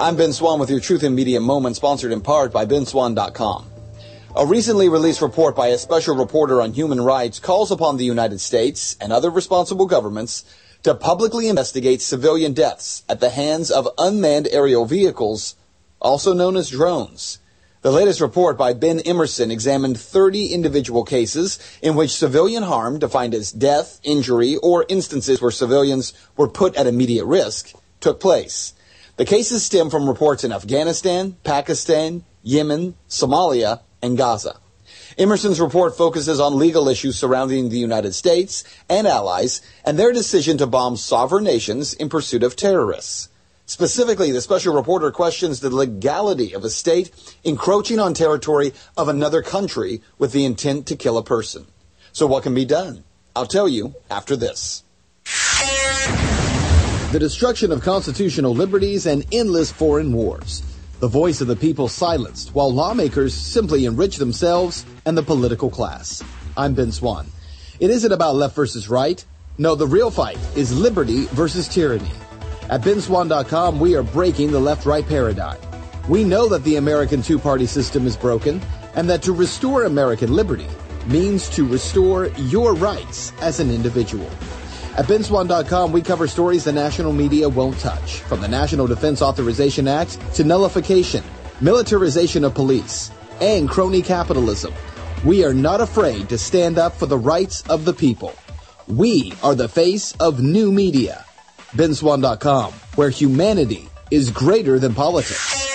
I'm Ben Swan with your Truth in Media Moment, sponsored in part by benswan.com. A recently released report by a special reporter on human rights calls upon the United States and other responsible governments to publicly investigate civilian deaths at the hands of unmanned aerial vehicles, also known as drones. The latest report by Ben Emerson examined 30 individual cases in which civilian harm, defined as death, injury, or instances where civilians were put at immediate risk, took place. The cases stem from reports in Afghanistan, Pakistan, Yemen, Somalia, and Gaza. Emerson's report focuses on legal issues surrounding the United States and allies and their decision to bomb sovereign nations in pursuit of terrorists. Specifically, the special reporter questions the legality of a state encroaching on territory of another country with the intent to kill a person. So what can be done? I'll tell you after this. The destruction of constitutional liberties and endless foreign wars. The voice of the people silenced, while lawmakers simply enrich themselves and the political class. I'm Ben Swan. It isn't about left versus right. No, the real fight is liberty versus tyranny. At benswan.com, we are breaking the left-right paradigm. We know that the American two-party system is broken, and that to restore American liberty means to restore your rights as an individual. At benswan.com, we cover stories the national media won't touch, from the National Defense Authorization Act to nullification, militarization of police, and crony capitalism. We are not afraid to stand up for the rights of the people. We are the face of new media. benswan.com, where humanity is greater than politics.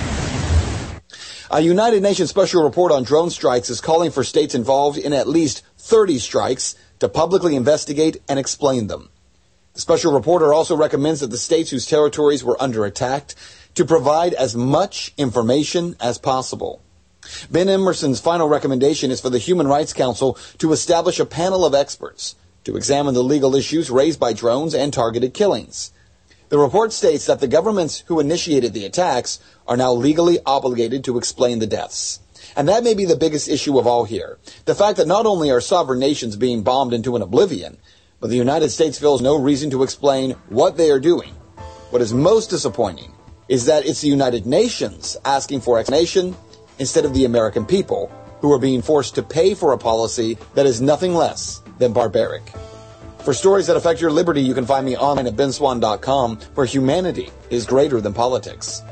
A United Nations special report on drone strikes is calling for states involved in at least 30 strikes to publicly investigate and explain them. The special reporter also recommends that the states whose territories were under attack to provide as much information as possible. Ben Emerson's final recommendation is for the Human Rights Council to establish a panel of experts to examine the legal issues raised by drones and targeted killings. The report states that the governments who initiated the attacks are now legally obligated to explain the deaths. And that may be the biggest issue of all here. The fact that not only are sovereign nations being bombed into an oblivion, but the United States feels no reason to explain what they are doing. What is most disappointing is that it's the United Nations asking for explanation instead of the American people, who are being forced to pay for a policy that is nothing less than barbaric. For stories that affect your liberty, you can find me online at benswan.com, where humanity is greater than politics.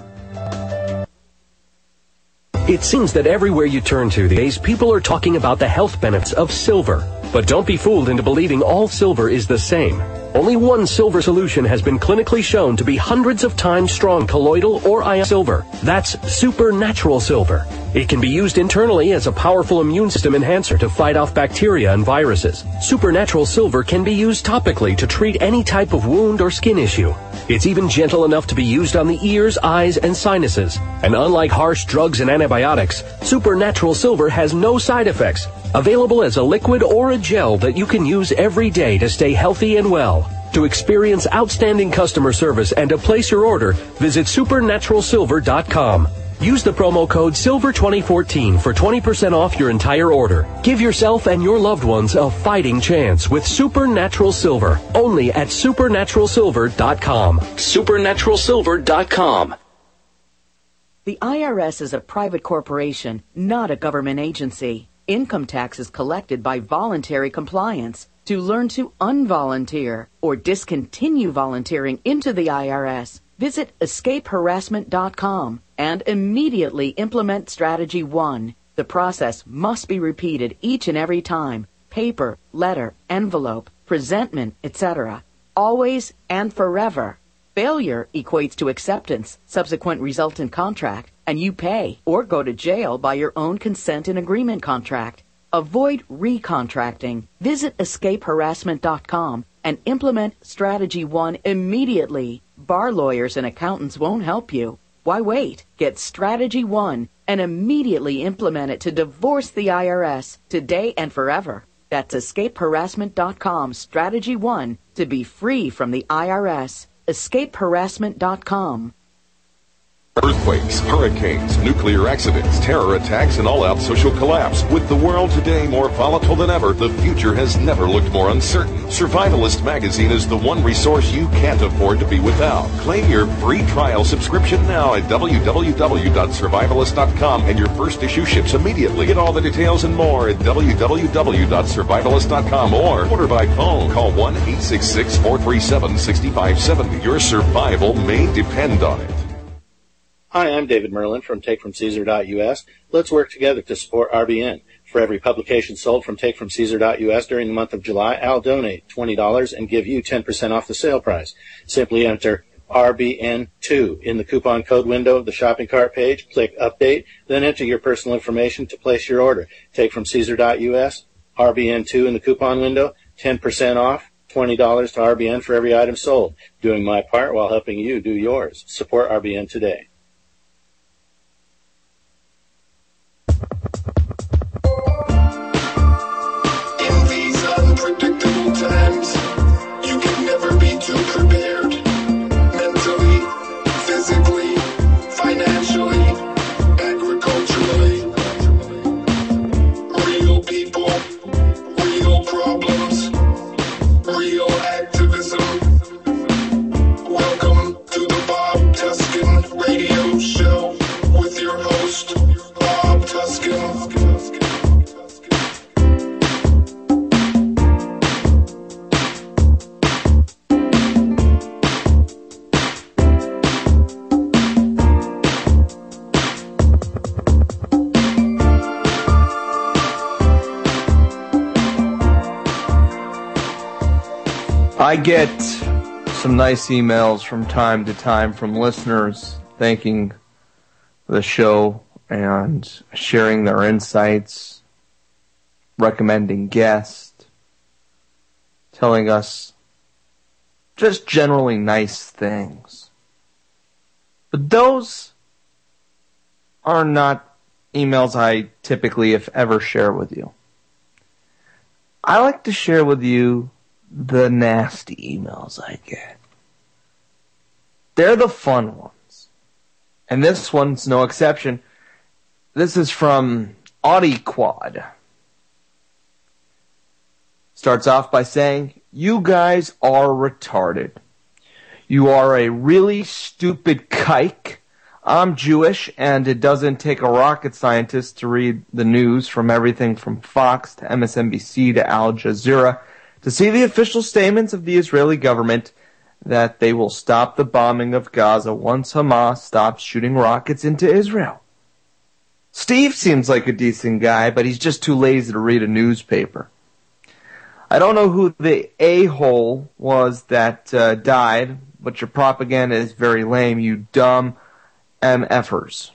It seems that everywhere you turn to these days, people are talking about the health benefits of silver. But don't be fooled into believing all silver is the same. Only one silver solution has been clinically shown to be hundreds of times strong colloidal or ion silver. That's supernatural silver. It can be used internally as a powerful immune system enhancer to fight off bacteria and viruses. Supernatural silver can be used topically to treat any type of wound or skin issue. It's even gentle enough to be used on the ears, eyes, and sinuses. And unlike harsh drugs and antibiotics, supernatural silver has no side effects. Available as a liquid or a gel that you can use every day to stay healthy and well. To experience outstanding customer service and to place your order, visit supernaturalsilver.com. Use the promo code SILVER2014 for 20% off your entire order. Give yourself and your loved ones a fighting chance with Supernatural Silver. Only at supernaturalsilver.com. Supernaturalsilver.com. The IRS is a private corporation, not a government agency. Income tax is collected by voluntary compliance. To learn to unvolunteer or discontinue volunteering into the IRS, visit escapeharassment.com and immediately implement Strategy 1. The process must be repeated each and every time. Paper, letter, envelope, presentment, etc. Always and forever. Failure equates to acceptance, subsequent resultant contract, and you pay or go to jail by your own consent and agreement contract. Avoid recontracting. Visit escapeharassment.com and implement Strategy 1 immediately. Bar lawyers and accountants won't help you. Why wait? Get Strategy 1 and immediately implement it to divorce the IRS today and forever. That's escapeharassment.com, Strategy 1, to be free from the IRS. Escapeharassment.com. Earthquakes, hurricanes, nuclear accidents, terror attacks, and all-out social collapse. With the world today more volatile than ever, the future has never looked more uncertain. Survivalist magazine is the one resource you can't afford to be without. Claim your free trial subscription now at www.survivalist.com, and your first issue ships immediately. Get all the details and more at www.survivalist.com or order by phone. Call 1-866-437-6570. Your survival may depend on it. Hi, I'm David Merlin from TakeFromCaesar.us. Let's work together to support RBN. For every publication sold from TakeFromCaesar.us during the month of July, I'll donate $20 and give you 10% off the sale price. Simply enter RBN2 in the coupon code window of the shopping cart page, click Update, then enter your personal information to place your order. TakeFromCaesar.us, RBN2 in the coupon window, 10% off, $20 to RBN for every item sold. Doing my part while helping you do yours. Support RBN today. Unpredictable times, you can never be too prepared. Mentally, physically, financially, agriculturally. Real people, real problems, real activism. Welcome to the Bob Tuskin Radio Show with your host, Bob Tuskin. I get some nice emails from time to time from listeners thanking the show and sharing their insights, recommending guests, telling us just generally nice things. But those are not emails I typically, if ever, share with you. I like to share with you the nasty emails I get. They're the fun ones. And this one's no exception. This is from AudiQuad. Starts off by saying, "You guys are retarded. You are a really stupid kike. I'm Jewish, and it doesn't take a rocket scientist to read the news from everything from Fox to MSNBC to Al Jazeera to see the official statements of the Israeli government that they will stop the bombing of Gaza once Hamas stops shooting rockets into Israel. Steve seems like a decent guy, but he's just too lazy to read a newspaper. I don't know who the a-hole was that died, but your propaganda is very lame, you dumb MFers."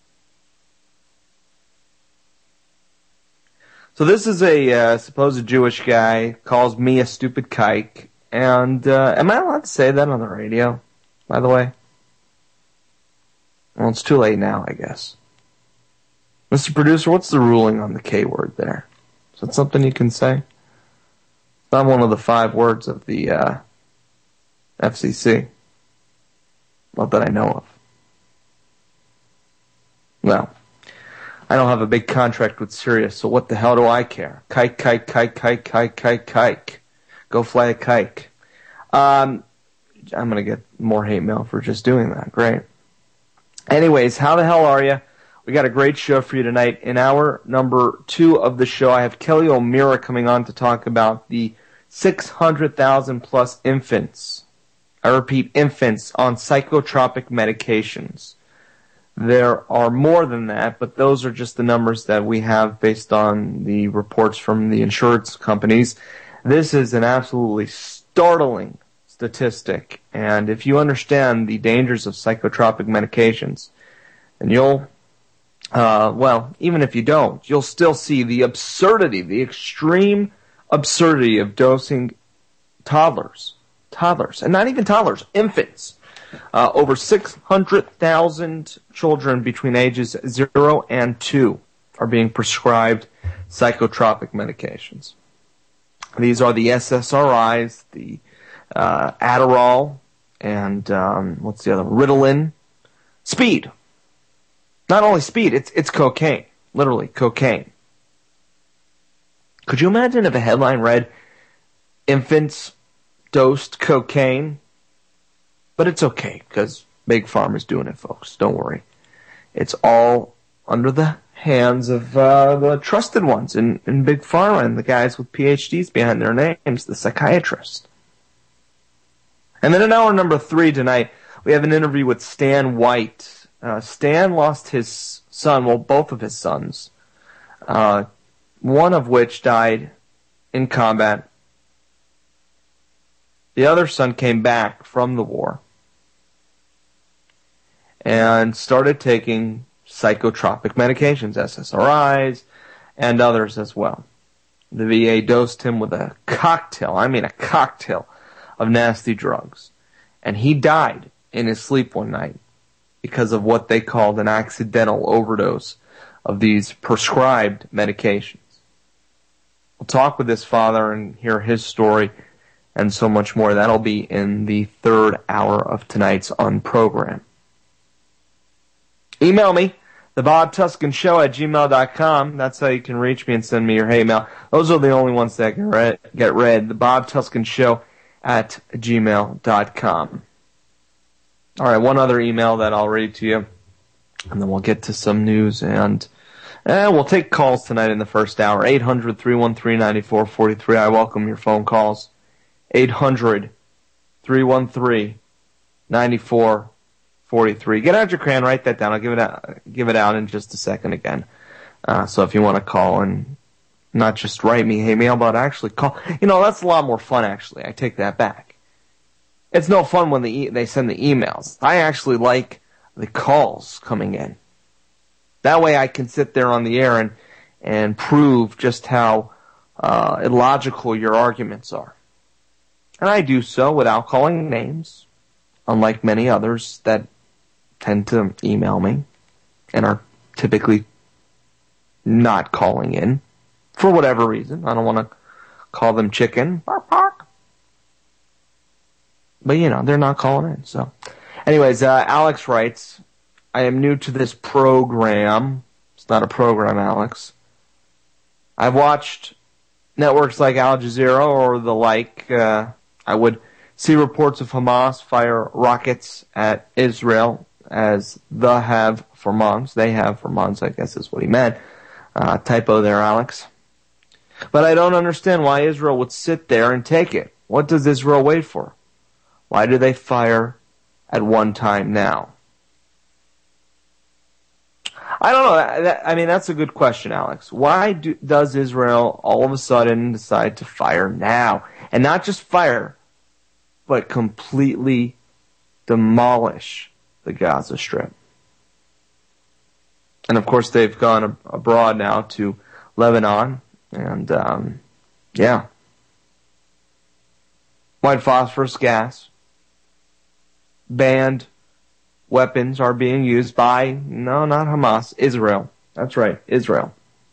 So this is a supposed Jewish guy, calls me a stupid kike, and am I allowed to say that on the radio, by the way? Well, it's too late now, I guess. Mr. Producer, what's the ruling on the K word there? Is that something you can say? It's not one of the 5 words of the FCC. Not that I know of. Well, I don't have a big contract with Sirius, so what the hell do I care? Kike, kike, kike, kike, kike, kike, kike. Go fly a kike. I'm going to get more hate mail for just doing that. Great. Anyways, how the hell are you? We got a great show for you tonight. In hour number 2 of the show, I have Kelly O'Meara coming on to talk about the 600,000 plus infants. I repeat, infants on psychotropic medications. There are more than that, but those are just the numbers that we have based on the reports from the insurance companies. This is an absolutely startling statistic, and if you understand the dangers of psychotropic medications, then you'll, even if you don't, you'll still see the absurdity, the extreme absurdity of dosing toddlers, and not even toddlers, infants. Over 600,000 children between ages 0 and 2 are being prescribed psychotropic medications. These are the SSRIs, the Adderall, and what's the other? Ritalin, Speed. Not only speed, it's cocaine. Literally, cocaine. Could you imagine if a headline read, infants dosed cocaine? But it's okay, because Big Pharma's doing it, folks. Don't worry. It's all under the hands of the trusted ones in Big Pharma and the guys with PhDs behind their names, the psychiatrists. And then in hour number 3 tonight, we have an interview with Stan White. Stan lost his son, well, both of his sons, one of which died in combat. The other son came back from the war and started taking psychotropic medications, SSRIs, and others as well. The VA dosed him with a cocktail of nasty drugs. And he died in his sleep one night because of what they called an accidental overdose of these prescribed medications. We'll talk with his father and hear his story and so much more. That'll be in the 3rd hour of tonight's program. Email me, thebobtuscanshow@gmail.com. That's how you can reach me and send me your hate mail. Those are the only ones that get read. thebobtuscanshow@gmail.com. All right, one other email that I'll read to you, and then we'll get to some news, and we'll take calls tonight in the 1st hour. 800-313-9443. I welcome your phone calls. 800-313-9443. Get out your crayon, write that down. I'll give it out in just a second again. So if you want to call and not just write me hate mail, but actually call, that's a lot more fun. Actually, I take that back. It's no fun when they send the emails. I actually like the calls coming in. That way I can sit there on the air and prove just how illogical your arguments are. And I do so without calling names, unlike many others that tend to email me and are typically not calling in for whatever reason. I don't want to call them chicken. Bark, bark. But, they're not calling in. So, anyways, Alex writes, I am new to this program. It's not a program, Alex. I've watched networks like Al Jazeera or the like. I would see reports of Hamas fire rockets at Israel as they have for months, I guess is what he meant. Typo there, Alex. But I don't understand why Israel would sit there and take it. What does Israel wait for? Why do they fire at one time now? I don't know. That's a good question, Alex. Why does Israel all of a sudden decide to fire now? And not just fire, but completely demolish the Gaza Strip. And of course, they've gone abroad now to Lebanon. And, white phosphorus gas. Banned weapons are being used by, no, not Hamas, Israel. That's right, Israel.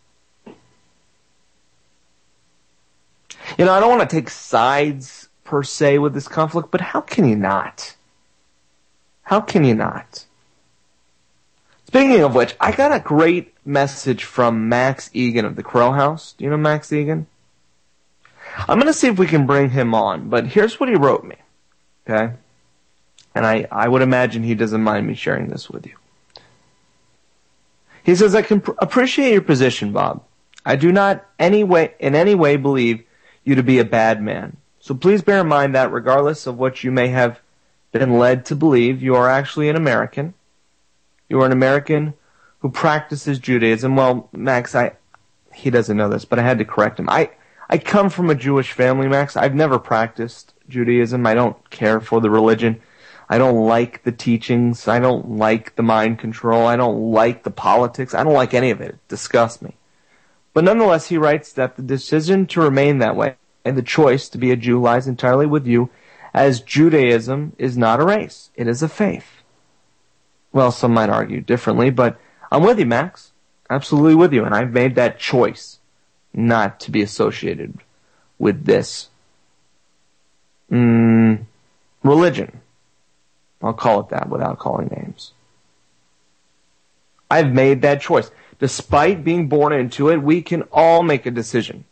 I don't want to take sides per se with this conflict, but how can you not? How can you not? Speaking of which, I got a great message from Max Egan of the Crow House. Do you know Max Egan? I'm going to see if we can bring him on, but here's what he wrote me. Okay? And I would imagine he doesn't mind me sharing this with you. He says, I can appreciate your position, Bob. I do not in any way believe you to be a bad man. So please bear in mind that regardless of what you may have been led to believe, you are actually an American. You are an American who practices Judaism. Well, Max, he doesn't know this, but I had to correct him. I come from a Jewish family, Max. I've never practiced Judaism. I don't care for the religion. I don't like the teachings. I don't like the mind control. I don't like the politics. I don't like any of it. It disgusts me. But nonetheless, he writes that the decision to remain that way and the choice to be a Jew lies entirely with you, as Judaism is not a race. It is a faith. Well, some might argue differently, but I'm with you, Max. Absolutely with you. And I've made that choice not to be associated with this religion. I'll call it that without calling names. I've made that choice. Despite being born into it, we can all make a decision.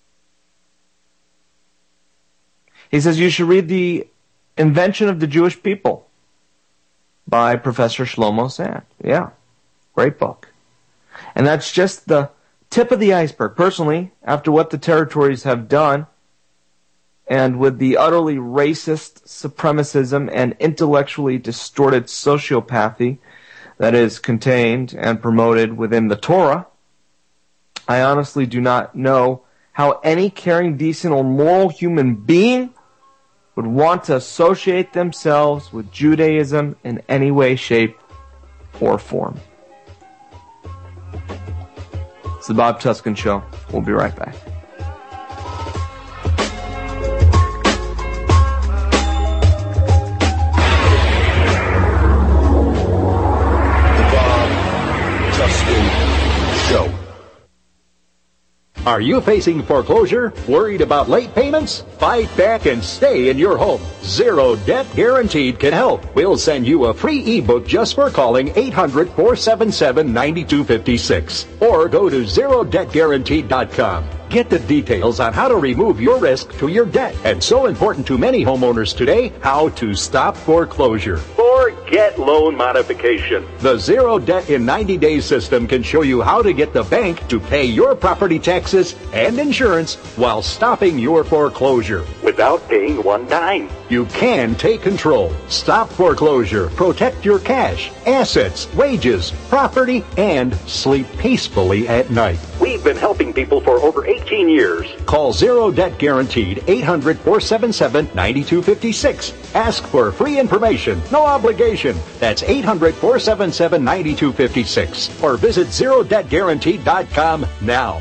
He says you should read The Invention of the Jewish People by Professor Shlomo Sand. Yeah, great book. And that's just the tip of the iceberg. Personally, after what the territories have done, and with the utterly racist supremacism and intellectually distorted sociopathy that is contained and promoted within the Torah, I honestly do not know how any caring, decent, or moral human being would want to associate themselves with Judaism in any way, shape, or form. It's the Bob Tuscan Show. We'll be right back. Are you facing foreclosure? Worried about late payments? Fight back and stay in your home. Zero Debt Guaranteed can help. We'll send you a free ebook just for calling 800-477-9256. Or go to ZeroDebtGuaranteed.com. Get the details on how to remove your risk to your debt. And so important to many homeowners today, how to stop foreclosure. Or get loan modification. The Zero Debt in 90 Days system can show you how to get the bank to pay your property taxes and insurance while stopping your foreclosure without paying one dime. You can take control, stop foreclosure, protect your cash, assets, wages, property, and sleep peacefully at night. We've been helping people for over 18 years. Call Zero Debt Guaranteed 800-477-9256. Ask for free information. No obligation. That's 800-477-9256. Or visit ZeroDebtGuaranteed.com now.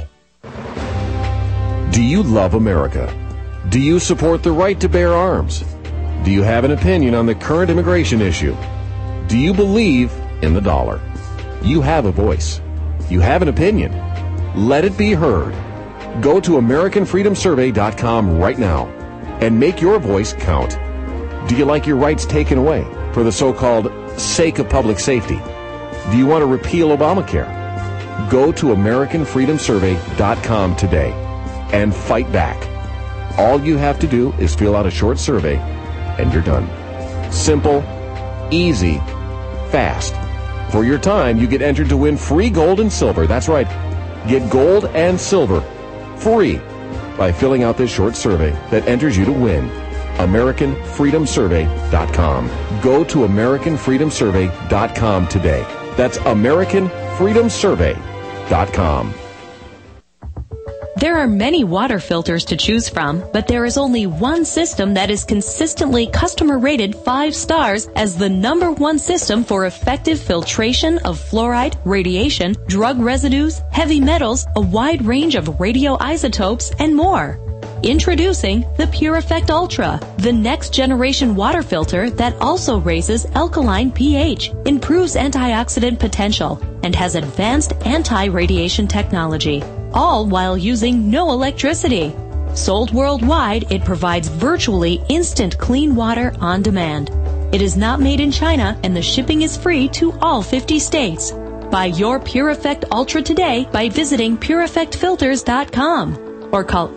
Do you love America? Do you support the right to bear arms? Do you have an opinion on the current immigration issue? Do you believe in the dollar? You have a voice. You have an opinion. Let it be heard. Go to AmericanFreedomSurvey.com right now and make your voice count. Do you like your rights taken away for the so-called sake of public safety? Do you want to repeal Obamacare? Go to AmericanFreedomSurvey.com today and fight back. All you have to do is fill out a short survey and you're done. Simple, easy, fast. For your time, you get entered to win free gold and silver. That's right. Get gold and silver free by filling out this short survey that enters you to win. AmericanFreedomSurvey.com. Go to AmericanFreedomSurvey.com today. That's AmericanFreedomSurvey.com. There are many water filters to choose from, but there is only one system that is consistently customer rated 5 stars as the #1 system for effective filtration of fluoride, radiation, drug residues, heavy metals, a wide range of radioisotopes, and more. Introducing the Pure Effect Ultra, the next generation water filter that also raises alkaline pH, improves antioxidant potential, and has advanced anti-radiation technology, all while using no electricity. Sold worldwide, it provides virtually instant clean water on demand. It is not made in China, and the shipping is free to all 50 states. Buy your Pure Effect Ultra today by visiting PureEffectFilters.com. or call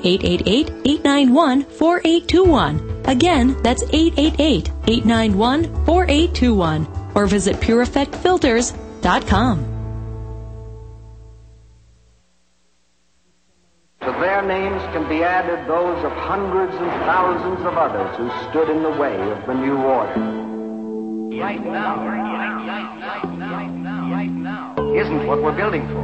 888-891-4821. Again, that's 888-891-4821. Or visit PureEffectFilters.com. To their names can be added those of hundreds and thousands of others who stood in the way of the new order. Right now isn't what we're building for.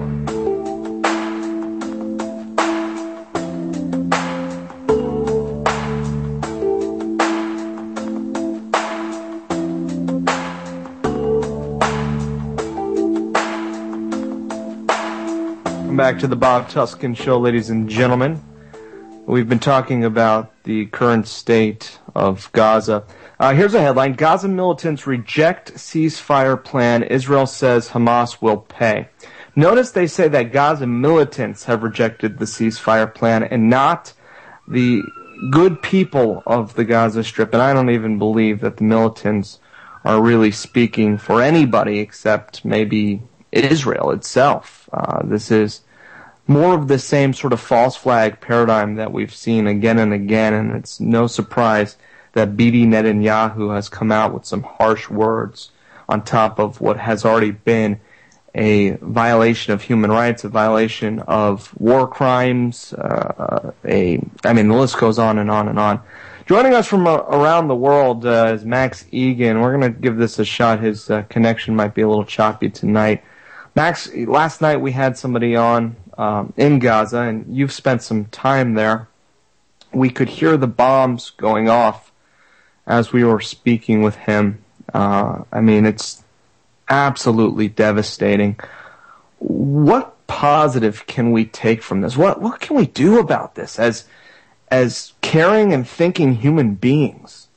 Back to the Bob Tuscan Show, ladies and gentlemen. We've been talking about the current state of Gaza. Here's a headline. Gaza militants reject ceasefire plan. Israel says Hamas will pay. Notice they say that Gaza militants have rejected the ceasefire plan and not the good people of the Gaza Strip. And I don't even believe that the militants are really speaking for anybody except maybe Israel itself. This is more of the same sort of false flag paradigm that we've seen again and again, and it's no surprise that Bibi Netanyahu has come out with some harsh words on top of what has already been a violation of human rights, a violation of war crimes, the list goes on and on and on. Joining us from around the world is Max Egan. We're going to give this a shot. His connection might be a little choppy tonight. Max, last night we had somebody on in Gaza, and you've spent some time there. We could hear the bombs going off as we were speaking with him. It's absolutely devastating. What positive can we take from this? What can we do about this as caring and thinking human beings?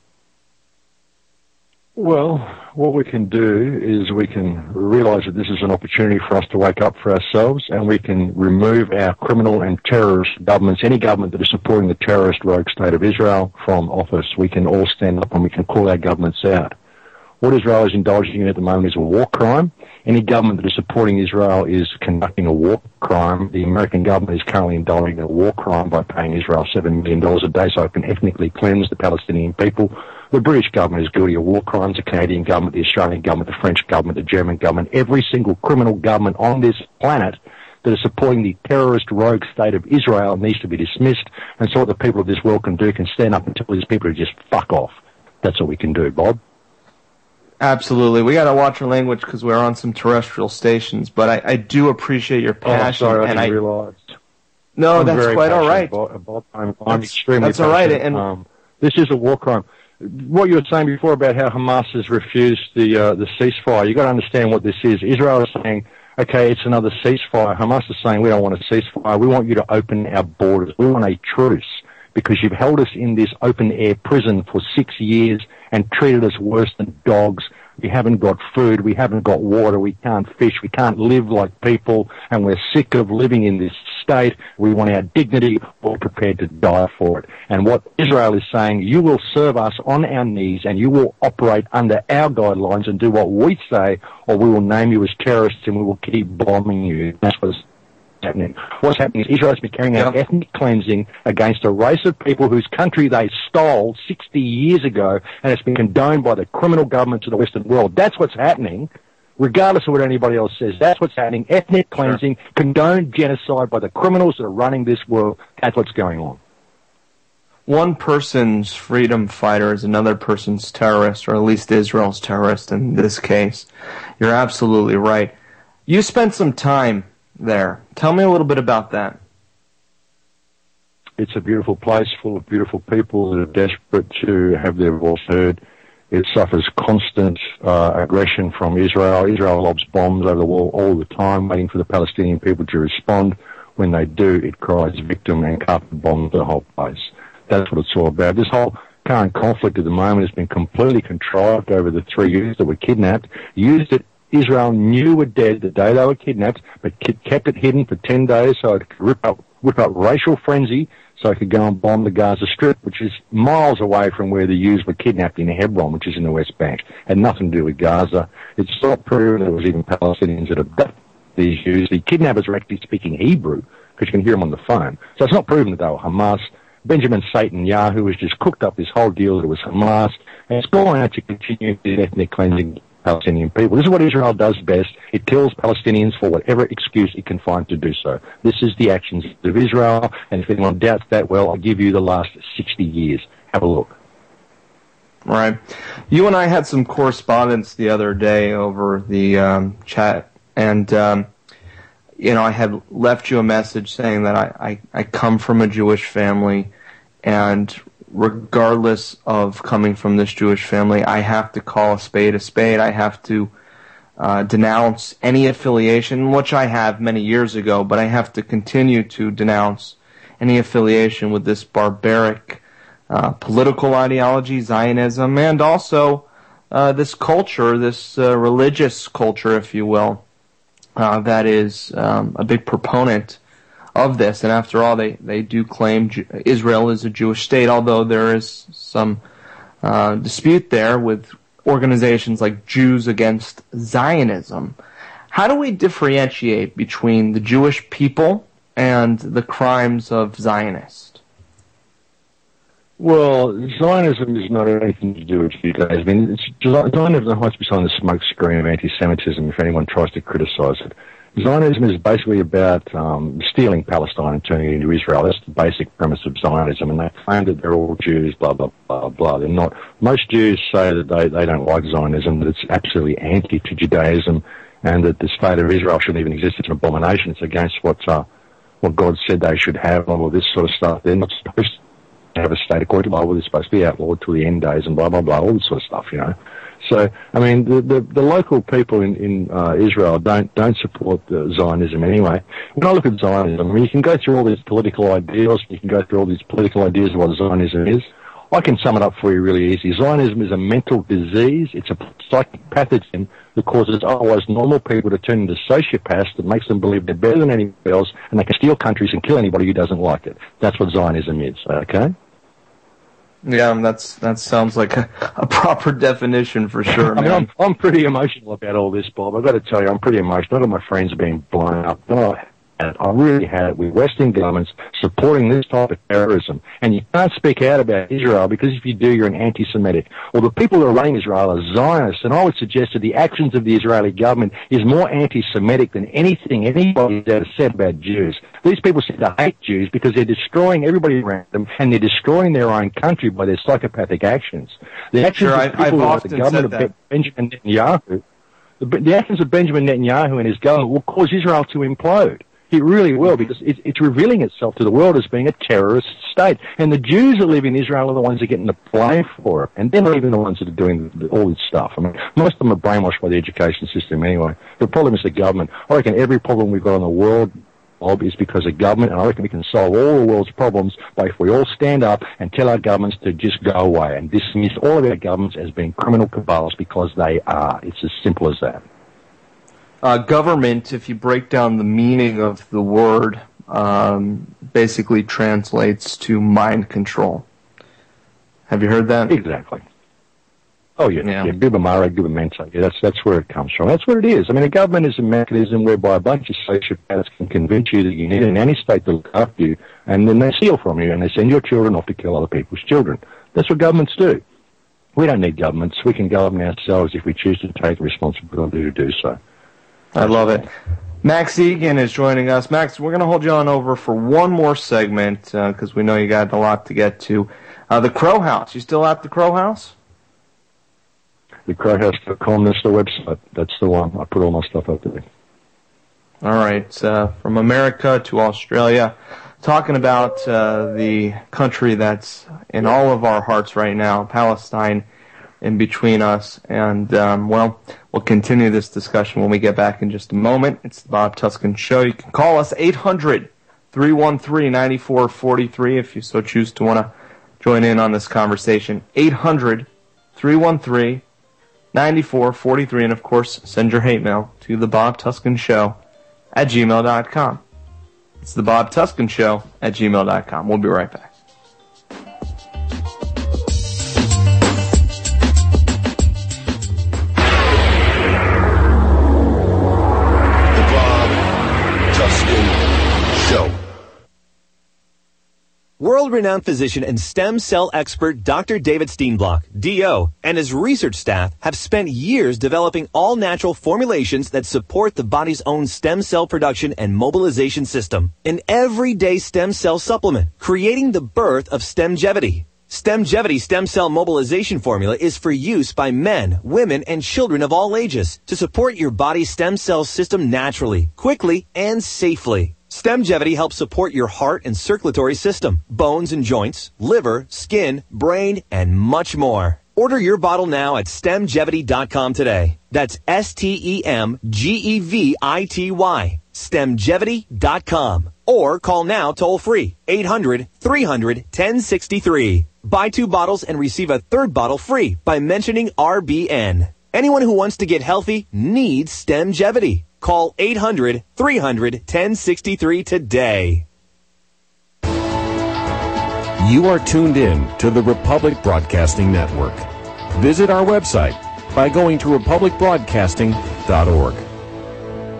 Well, what we can do is we can realize that this is an opportunity for us to wake up for ourselves, and we can remove our criminal and terrorist governments, any government that is supporting the terrorist rogue state of Israel, from office. We can all stand up and we can call our governments out. What Israel is indulging in at the moment is a war crime. Any government that is supporting Israel is conducting a war crime. The American government is currently indulging in a war crime by paying Israel $7 million a day so it can ethnically cleanse the Palestinian people. The British government is guilty of war crimes, the Canadian government, the Australian government, the French government, the German government, every single criminal government on this planet that is supporting the terrorist rogue state of Israel needs to be dismissed. And so what the people of this world can do can stand up and tell these people to just fuck off. That's what we can do, Bob. Absolutely. We got to watch our language because we're on some terrestrial stations, but I do appreciate your passion. Oh, sorry, I didn't realize. No, that's quite all right. Bob, I'm extremely That's all right. And this is a war crime. What you were saying before about how Hamas has refused the ceasefire, you got to understand what this is. Israel is saying, okay, it's another ceasefire. Hamas is saying, we don't want a ceasefire. We want you to open our borders. We want a truce because you've held us in this open-air prison for 6 years and treated us worse than dogs. We haven't got food. We haven't got water. We can't fish. We can't live like people. And we're sick of living in this state. We want our dignity. We're prepared to die for it. And what Israel is saying, you will serve us on our knees and you will operate under our guidelines and do what we say, or we will name you as terrorists and we will keep bombing you. That's what's happening. What's happening is Israel has been carrying out ethnic cleansing against a race of people whose country they stole 60 years ago, and it's been condoned by the criminal governments of the Western world. That's what's happening, regardless of what anybody else says. That's what's happening. Ethnic cleansing, condoned genocide by the criminals that are running this world. That's what's going on. One person's freedom fighter is another person's terrorist, or at least Israel's terrorist in this case. You're absolutely right. You spent some time there. Tell me a little bit about that. It's a beautiful place full of beautiful people that are desperate to have their voice heard. It suffers constant aggression from Israel. Israel lobs bombs over the wall all the time, waiting for the Palestinian people to respond. When they do, it cries victim and carpet bombs the whole place. That's what it's all about. This whole current conflict at the moment has been completely contrived over the 3 years that were kidnapped, used it. Israel knew were dead the day they were kidnapped, but kept it hidden for 10 days so it could whip up racial frenzy so it could go and bomb the Gaza Strip, which is miles away from where the Jews were kidnapped in Hebron, which is in the West Bank. Had nothing to do with Gaza. It's not proven there was even Palestinians that abducted these Jews. The kidnappers were actually speaking Hebrew, because you can hear them on the phone. So it's not proven that they were Hamas. Benjamin Netanyahu has just cooked up this whole deal that it was Hamas, and it's going out to continue the ethnic cleansing Palestinian people. This is what Israel does best. It kills Palestinians for whatever excuse it can find to do so. This is the actions of Israel, and if anyone doubts that, well, I'll give you the last 60 years. Have a look. Right. You and I had some correspondence the other day over the chat, and I had left you a message saying that I come from a Jewish family, and regardless of coming from this Jewish family, I have to call a spade a spade. I have to denounce any affiliation, which I have many years ago, but I have to continue to denounce any affiliation with this barbaric political ideology, Zionism, and also this culture, this religious culture, if you will, that is a big proponent of this. And after all, they do claim Israel is a Jewish state, although there is some dispute there with organizations like Jews Against Zionism. How do we differentiate between the Jewish people and the crimes of Zionists? Well, Zionism is not anything to do with Judaism. I mean, Zionism hides behind the smoke screen of anti-Semitism if anyone tries to criticize it. Zionism is basically about stealing Palestine and turning it into Israel. That's the basic premise of Zionism, and they claim that they're all Jews, blah, blah, blah, blah. They're not. Most Jews say that they don't like Zionism, that it's absolutely anti to Judaism, and that the state of Israel shouldn't even exist. It's an abomination. It's against what God said they should have, all this sort of stuff. They're not supposed to have a state according to the Bible. They're supposed to be outlawed till the end days and blah, blah, blah, all this sort of stuff, you know. So, I mean, the local people in Israel don't support Zionism anyway. When I look at Zionism, I mean, you can go through all these political ideals, you can go through all these political ideas of what Zionism is. I can sum it up for you really easy. Zionism is a mental disease. It's a psychic pathogen that causes otherwise normal people to turn into sociopaths that makes them believe they're better than anybody else and they can steal countries and kill anybody who doesn't like it. That's what Zionism is, okay? Yeah, that sounds like a proper definition for sure, man. I mean, I'm pretty emotional about all this, Bob. I've got to tell you, I'm pretty emotional. All of my friends are being blown up. I really had it with Western governments supporting this type of terrorism. And you can't speak out about Israel because if you do, you're an anti-Semitic. Well, the people who are running Israel are Zionists, and I would suggest that the actions of the Israeli government is more anti-Semitic than anything anybody's ever said about Jews. These people seem to hate Jews because they're destroying everybody around them, and they're destroying their own country by their psychopathic actions. The actions of people like the government of Benjamin Netanyahu, the actions of Benjamin Netanyahu and his government will cause Israel to implode. It really will, because it's revealing itself to the world as being a terrorist state. And the Jews that live in Israel are the ones that are getting the blame for it. And they're not even the ones that are doing all this stuff. I mean, most of them are brainwashed by the education system anyway. The problem is the government. I reckon every problem we've got in the world, Bob, is because of government, and I reckon we can solve all the world's problems by if we all stand up and tell our governments to just go away and dismiss all of our governments as being criminal cabals, because they are. It's as simple as that. Government, if you break down the meaning of the word, basically translates to mind control. Have you heard that? Exactly. Oh, yeah. Gubamara, Gubamenta. Yeah, that's where it comes from. That's what it is. I mean, a government is a mechanism whereby a bunch of sociopaths can convince you that you need a nanny state to look after you, and then they steal from you, and they send your children off to kill other people's children. That's what governments do. We don't need governments. We can govern ourselves if we choose to take responsibility to do so. I love it. Max Egan is joining us. Max, we're going to hold you on over for one more segment because we know you got a lot to get to. The Crow House. You still at the Crow House? TheCrowHouse.com, that's the website. That's the one. I put all my stuff up there. All right. From America to Australia, talking about the country that's in all of our hearts right now, Palestine, in between us. And, we'll continue this discussion when we get back in just a moment. It's the Bob Tuskin Show. You can call us 800-313-9443 if you so choose to want to join in on this conversation. 800-313-9443. And, of course, send your hate mail to the Bob Tuskin Show at gmail.com. It's the Bob Tuskin Show at gmail.com. We'll be right back. World-renowned physician and stem cell expert Dr. David Steenblock, D.O., and his research staff have spent years developing all-natural formulations that support the body's own stem cell production and mobilization system. An everyday stem cell supplement, creating the birth of Stemgevity. Stemgevity stem cell mobilization formula is for use by men, women, and children of all ages to support your body's stem cell system naturally, quickly, and safely. Stemgevity helps support your heart and circulatory system, bones and joints, liver, skin, brain, and much more. Order your bottle now at Stemgevity.com today. That's STEMGEVITY. Stemgevity.com. Or call now toll free, 800-300-1063. Buy 2 bottles and receive a 3rd bottle free by mentioning RBN. Anyone who wants to get healthy needs Stemgevity. Call 800-300-1063 today. You are tuned in to the Republic Broadcasting Network. Visit our website by going to republicbroadcasting.org.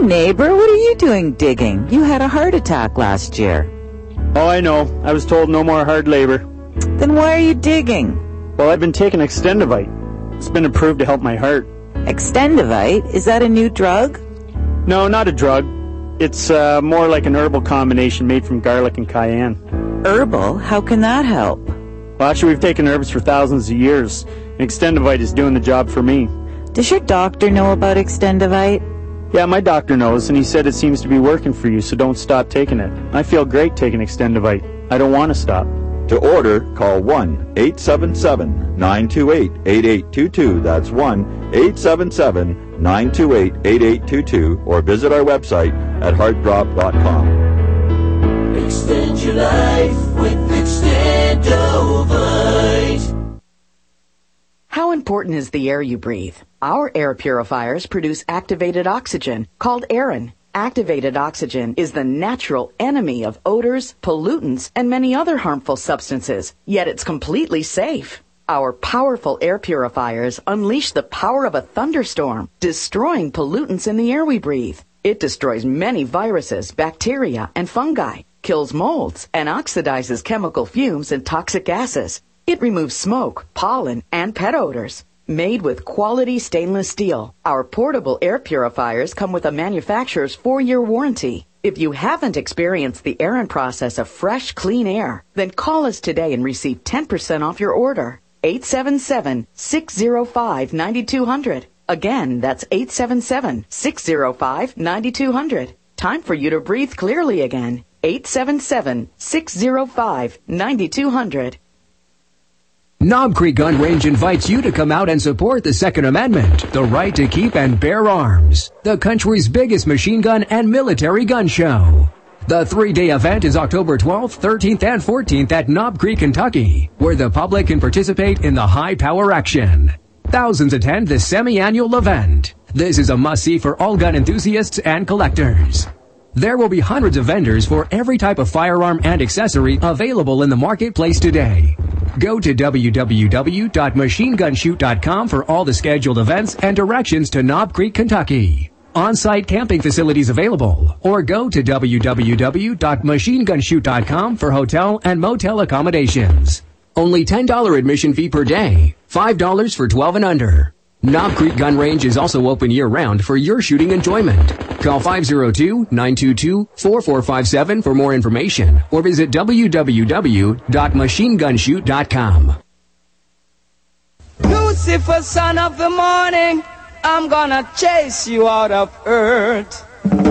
neighbor, what are you doing digging? You had a heart attack last year. Oh, I know. I was told no more hard labor. Then why are you digging? Well, I've been taking Extendivite. It's been approved to help my heart. Extendivite? Is that a new drug? No, not a drug. It's more like an herbal combination made from garlic and cayenne. Herbal? How can that help? Well, actually, we've taken herbs for thousands of years, and Extendivite is doing the job for me. Does your doctor know about Extendivite? Yeah, my doctor knows, and he said it seems to be working for you, so don't stop taking it. I feel great taking Extendivite. I don't want to stop. To order, call 1-877-928-8822. That's 1-877-928-8822. Or visit our website at heartdrop.com. Extend your life with Extendovite. How important is the air you breathe? Our air purifiers produce activated oxygen, called Aerin. Activated oxygen is the natural enemy of odors, pollutants, and many other harmful substances, yet it's completely safe. Our powerful air purifiers unleash the power of a thunderstorm, destroying pollutants in the air we breathe. It destroys many viruses, bacteria, and fungi, kills molds, and oxidizes chemical fumes and toxic gases. It removes smoke, pollen, and pet odors. Made with quality stainless steel, our portable air purifiers come with a manufacturer's 4-year warranty. If you haven't experienced the Aerin process of fresh, clean air, then call us today and receive 10% off your order. 877-605-9200. Again, that's 877-605-9200. Time for you to breathe clearly again. 877-605-9200. Knob Creek Gun Range invites you to come out and support the Second Amendment, the right to keep and bear arms, the country's biggest machine gun and military gun show. The 3-day event is October 12th, 13th, and 14th at Knob Creek, Kentucky, where the public can participate in the high-power action. Thousands attend this semi-annual event. This is a must-see for all gun enthusiasts and collectors. There will be hundreds of vendors for every type of firearm and accessory available in the marketplace today. Go to www.machinegunshoot.com for all the scheduled events and directions to Knob Creek, Kentucky. On-site camping facilities available, or go to www.machinegunshoot.com for hotel and motel accommodations. Only $10 admission fee per day, $5 for 12 and under. Knob Creek Gun Range is also open year-round for your shooting enjoyment. Call 502-922-4457 for more information, or visit www.machinegunshoot.com. Lucifer, son of the morning, I'm gonna chase you out of earth.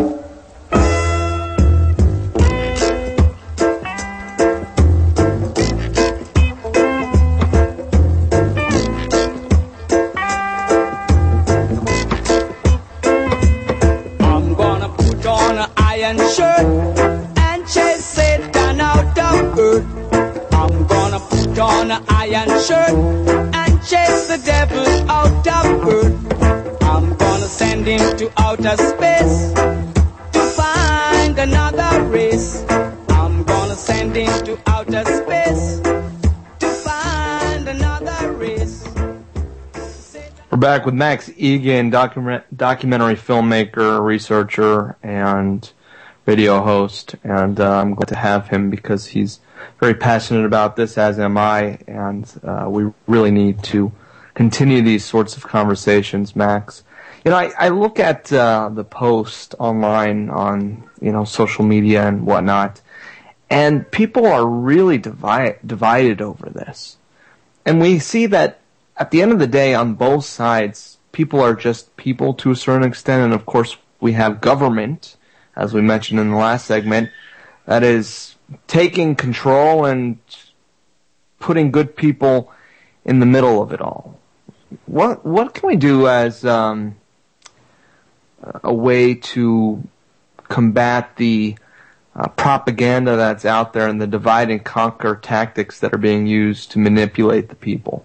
Shirt and chase Satan out of earth. I'm gonna put on an iron shirt and chase the devil out of earth. I'm gonna send him to outer space to find another race. I'm gonna send him to outer space to find another race. We're back with Max Egan, documentary filmmaker, researcher, and video host, and I'm glad to have him because he's very passionate about this, as am I, and we really need to continue these sorts of conversations, Max. You know, I look at the post online on, social media and whatnot, and people are really divided over this. And we see that at the end of the day, on both sides, people are just people to a certain extent, and of course we have government, as we mentioned in the last segment, that is taking control and putting good people in the middle of it all. What can we do as a way to combat the propaganda that's out there and the divide and conquer tactics that are being used to manipulate the people?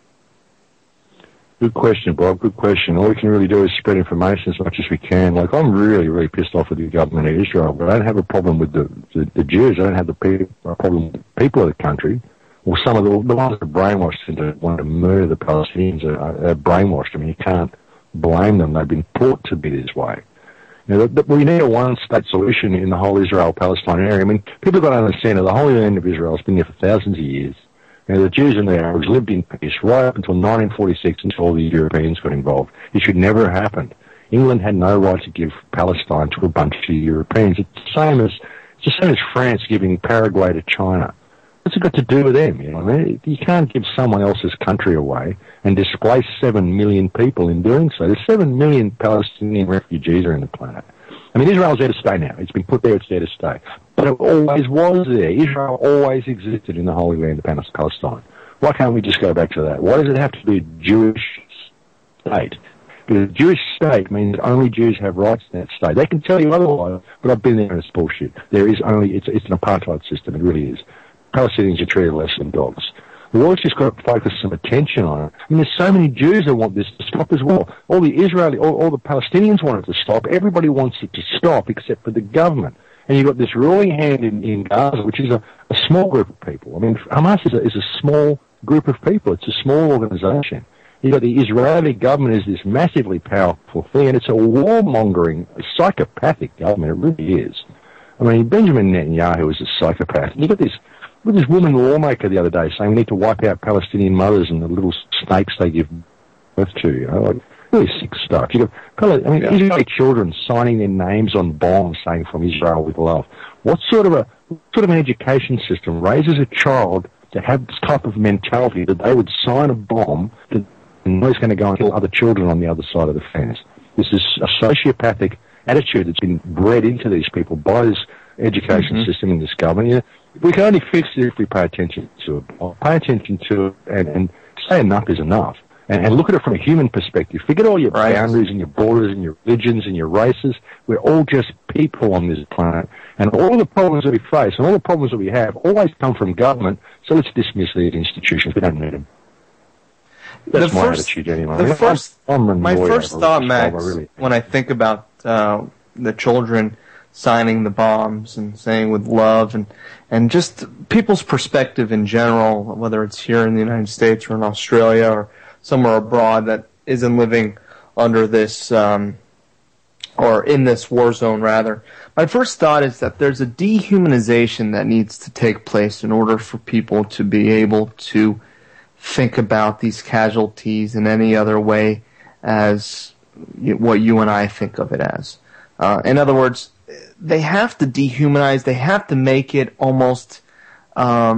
Good question, Bob. Good question. All we can really do is spread information as much as we can. Like, I'm really, really pissed off with the government of Israel, but I don't have a problem with the Jews. I don't have a problem with the people of the country. Well, some of the ones that are brainwashed into wanting to murder the Palestinians are brainwashed. I mean, you can't blame them. They've been taught to be this way. You know, we need a one-state solution in the whole Israel-Palestine area. I mean, people got to understand that the Holy Land of Israel has been there for thousands of years. You know, the Jews and the Arabs lived in peace right up until 1946, until all the Europeans got involved. It should never have happened. England had no right to give Palestine to a bunch of Europeans. It's the same as France giving Paraguay to China. What's it got to do with them? You know what I mean? You can't give someone else's country away and displace 7 million people in doing so. There's 7 million Palestinian refugees around the planet. I mean, Israel's there to stay now. It's been put there, it's there to stay. But it always was there. Israel always existed in the Holy Land of Palestine. Why can't we just go back to that? Why does it have to be a Jewish state? Because a Jewish state means that only Jews have rights in that state. They can tell you otherwise, but I've been there and it's bullshit. There is only, it's an apartheid system, it really is. Palestinians are treated less than dogs. The world's just got to focus some attention on it. I mean, there's so many Jews that want this to stop as well. All the Palestinians want it to stop. Everybody wants it to stop except for the government. And you've got this ruling hand in Gaza, which is a small group of people. I mean, Hamas is a small group of people. It's a small organization. You've got the Israeli government is this massively powerful thing, and it's a warmongering, psychopathic government. It really is. I mean, Benjamin Netanyahu is a psychopath. You've got this woman lawmaker the other day saying we need to wipe out Palestinian mothers and the little snakes they give birth to, you know, like really sick stuff. You got, Israeli children signing their names on bombs saying from Israel with love. What sort of an education system raises a child to have this type of mentality that they would sign a bomb that is going to go and kill other children on the other side of the fence? This is a sociopathic attitude that's been bred into these people by this education system in this government. You know, we can only fix it if we pay attention to it. Pay attention to it and say enough is enough. And look at it from a human perspective. Forget all your boundaries and your borders and your religions and your races. We're all just people on this planet. And all the problems that we face and all the problems that we have always come from government, so let's dismiss these institutions. We don't need them. That's my attitude anyway. My first thought, Max, when I think about the children signing the bombs and saying with love and just people's perspective in general, whether it's here in the United States or in Australia or somewhere abroad that isn't living under this or in this war zone rather. My first thought is that there's a dehumanization that needs to take place in order for people to be able to think about these casualties in any other way as what you and I think of it as. In other words, they have to dehumanize. They have to make it almost a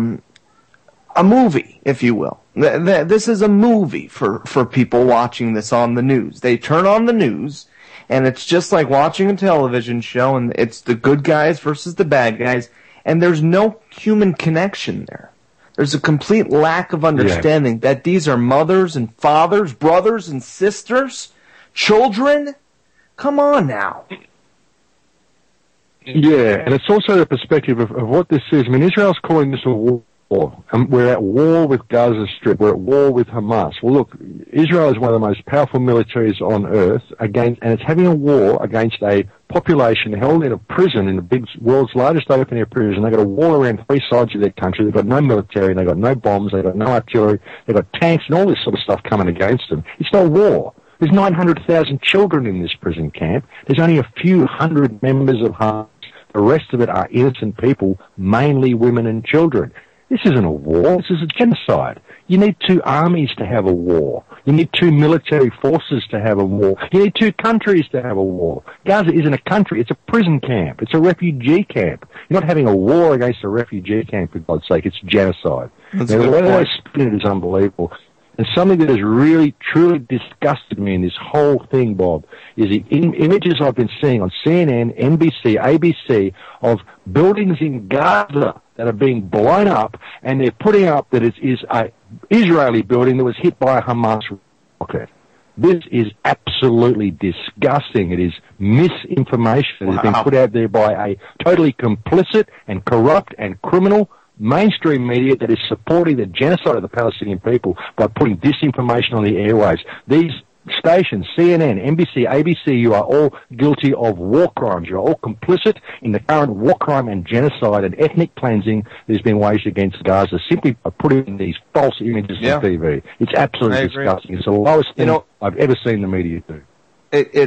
movie, if you will. This is a movie for people watching this on the news. They turn on the news, and it's just like watching a television show, and it's the good guys versus the bad guys, and there's no human connection there. There's a complete lack of understanding that these are mothers and fathers, brothers and sisters, children. Come on now. Yeah, and it's also the perspective of what this is. I mean, Israel's calling this a war. We're at war with Gaza Strip. We're at war with Hamas. Well, look, Israel is one of the most powerful militaries on earth, and it's having a war against a population held in a prison in the world's largest open-air prison. They've got a wall around three sides of their country. They've got no military. They've got no bombs. They've got no artillery. They've got tanks and all this sort of stuff coming against them. It's not war. There's 900,000 children in this prison camp. There's only a few hundred members of Hamas. The rest of it are innocent people, mainly women and children. This isn't a war. This is a genocide. You need two armies to have a war. You need two military forces to have a war. You need two countries to have a war. Gaza isn't a country. It's a prison camp. It's a refugee camp. You're not having a war against a refugee camp, for God's sake. It's genocide. The way they spin it is unbelievable. And something that has really, truly disgusted me in this whole thing, Bob, is the images I've been seeing on CNN, NBC, ABC of buildings in Gaza that are being blown up, and they're putting up that it is a Israeli building that was hit by a Hamas rocket. This is absolutely disgusting. It is misinformation that has been put out there by a totally complicit and corrupt and criminal mainstream media that is supporting the genocide of the Palestinian people by putting disinformation on the airwaves. These stations, CNN, NBC, ABC, you are all guilty of war crimes. You are all complicit in the current war crime and genocide and ethnic cleansing that is being waged against Gaza simply by putting these false images on TV. It's absolutely disgusting. It's the lowest thing I've ever seen the media do. It's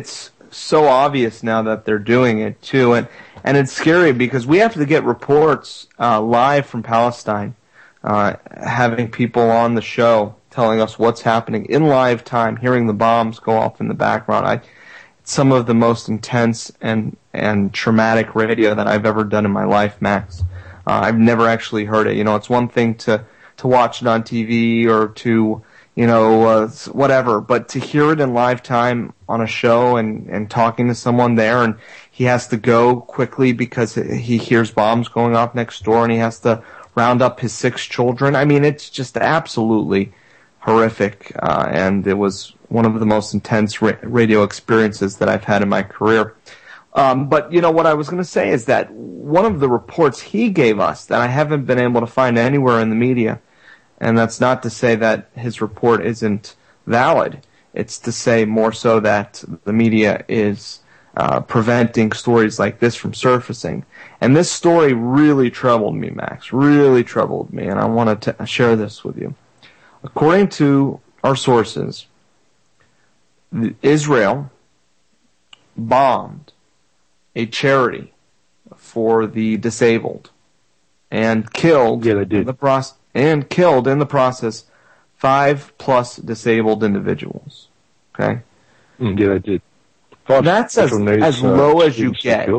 so obvious now that they're doing it too, and it's scary because we have to get reports live from Palestine, having people on the show telling us what's happening in live time, hearing the bombs go off in the background. It's some of the most intense and traumatic radio that I've ever done in my life, Max. I've never actually heard it. It's one thing to watch it on TV or to whatever, but to hear it in live time on a show and talking to someone there, and he has to go quickly because he hears bombs going off next door and he has to round up his 6 children. I mean, it's just absolutely horrific, and it was one of the most intense radio experiences that I've had in my career. But what I was going to say is that one of the reports he gave us that I haven't been able to find anywhere in the media, and that's not to say that his report isn't valid. It's to say more so that the media is preventing stories like this from surfacing. And this story really troubled me, Max, really troubled me, and I wanted to share this with you. According to our sources, Israel bombed a charity for the disabled and killed in the process 5+ disabled individuals. Okay? Yeah, they did. That's as low as you get.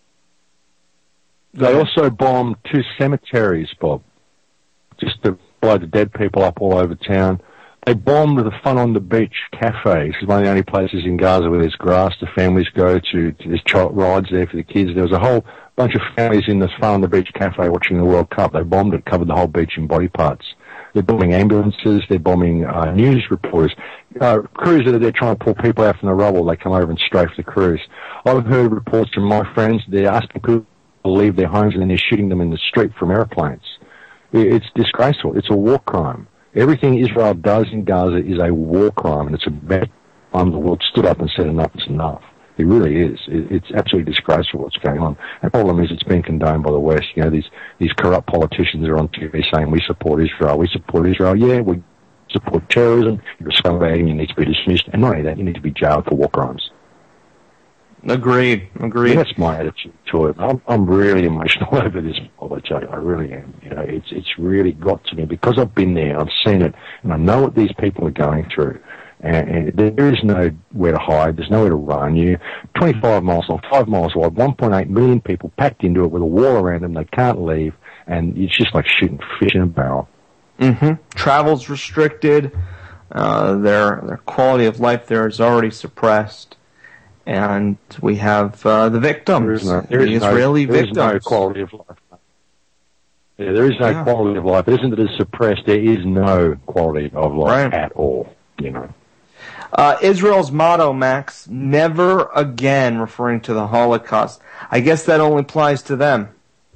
They also bombed 2 cemeteries, Bob, just to blow the dead people up all over town. They bombed the Fun on the Beach cafe. This is one of the only places in Gaza where there's grass the families go to. There's child rides there for the kids. There was a whole bunch of families in this Fun on the Beach cafe watching the World Cup. They bombed it, covered the whole beach in body parts. They're bombing ambulances. They're bombing news reporters. Crews that are there trying to pull people out from the rubble, they come over and strafe the crews. I've heard reports from my friends. They're asking people to leave their homes and then they're shooting them in the street from airplanes. It's disgraceful. It's a war crime. Everything Israel does in Gaza is a war crime, and it's a bad time the world stood up and said enough is enough. It really is. It's absolutely disgraceful what's going on. And the problem is it's being condoned by the West. These corrupt politicians are on TV saying we support Israel. We support Israel. Yeah, we support terrorism. You're a scumbag and you need to be dismissed. And not only that, you need to be jailed for war crimes. Agreed. That's my attitude to it. I'm really emotional over this, I'll tell you. I really am. It's really got to me because I've been there, I've seen it, and I know what these people are going through. And there is nowhere to hide. There's nowhere to run. You're 25 miles long, 5 miles wide, 1.8 million people packed into it with a wall around them. They can't leave, and it's just like shooting fish in a barrel. Mm-hmm. Travel's restricted. Their quality of life there is already suppressed. And we have the victims, the Israeli victims. There is no quality of life. Yeah, there is no quality of life. It isn't that it's suppressed. There is no quality of life at all, Israel's motto, Max, never again, referring to the Holocaust. I guess that only applies to them.